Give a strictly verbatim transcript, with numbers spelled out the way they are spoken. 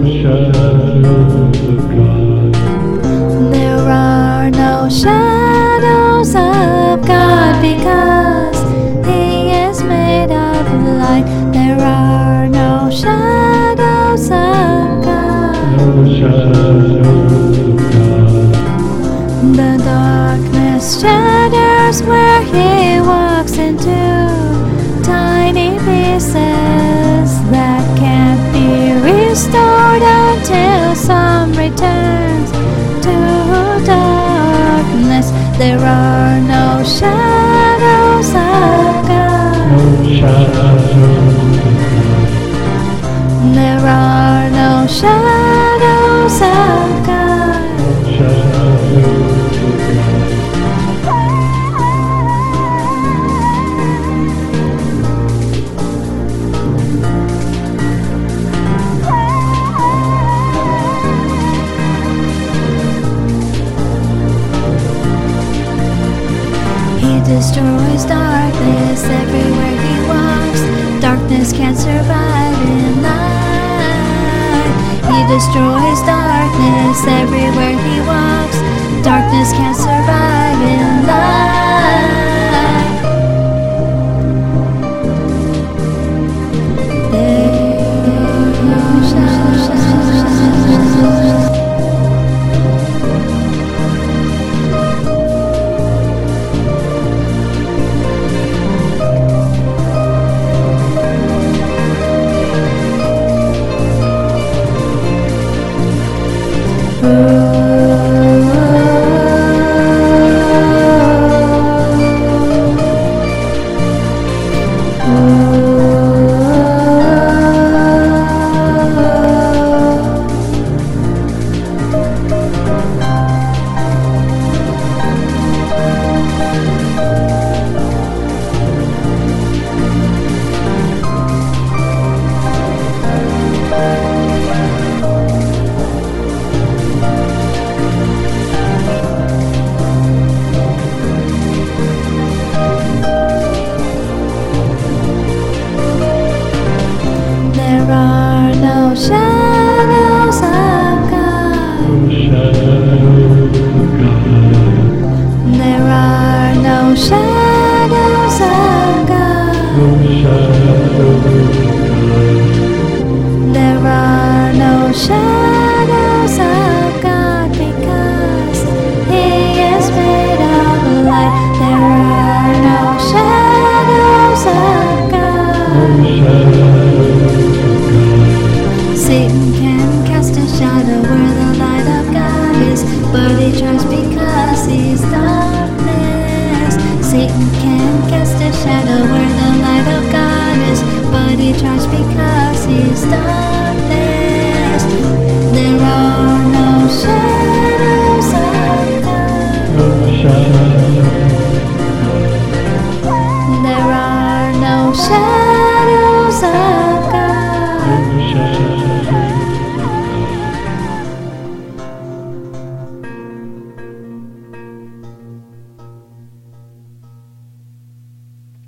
shadows of God. There are no shadows of God because He is made of light. There are no shadows of God. No shadows of God. The darkness shatters where He walks into tiny pieces that can't be restored until some returns to darkness. There are no shadows of God. No shadows of God. There are no shadows of God. No shadows of God. He destroys darkness everywhere He walks. Darkness can't survive in light. He destroys darkness everywhere He walks. Darkness can't survive in light. There's no shadow. There are no shadows of God. No shadows of God. There are no shadows of God. No shadows of God. There are no shadows of God because He is made of light. There are no shadows of God. No shadows of God. Satan can cast a shadow where the light of God is, but he tries because he's darkness. Satan can cast a shadow where the light of God is, but he tries because he's darkness. There are no shadows of God. No shadows of God. There are no shadows of God. No shadows.